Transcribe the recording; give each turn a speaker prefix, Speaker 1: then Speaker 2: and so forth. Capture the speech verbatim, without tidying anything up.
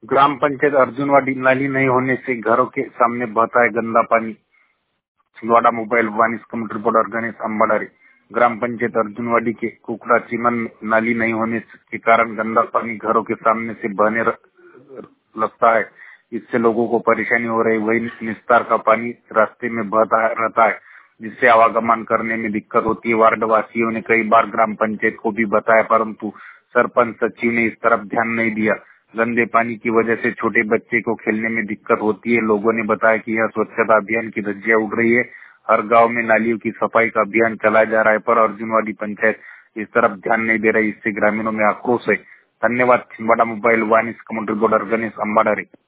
Speaker 1: ग्राम पंचायत अर्जुनवाड़ी नाली नहीं होने से घरों के सामने बहता है गंदा पानी। Chhindwara mobile one commentary reporter Ganesh Ambadari. ग्राम पंचायत अर्जुनवाड़ी के कुकड़ा चिमन में नाली नहीं होने के कारण गंदा पानी घरों के सामने से बहने लगता है। इससे लोगों को परेशानी हो रही। वही निस्तार का पानी रास्ते में बहता रहता है, जिससे आवागमन करने में दिक्कत होती है। वार्ड वासियों ने कई बार ग्राम पंचायत को भी बताया, परंतु सरपंच सचिव ने इस तरफ ध्यान नहीं दिया। गंदे पानी की वजह से छोटे बच्चे को खेलने में दिक्कत होती है। लोगों ने बताया कि यह स्वच्छता अभियान की धज्जियां उड़ रही है। हर गांव में नालियों की सफाई का अभियान चलाया जा रहा है, पर अर्जुनवाड़ी पंचायत इस तरफ ध्यान नहीं दे रही। इससे ग्रामीणों में आक्रोश है। धन्यवाद। Chhindwara mobile one commentary reporter Ganesh अंबाडारी।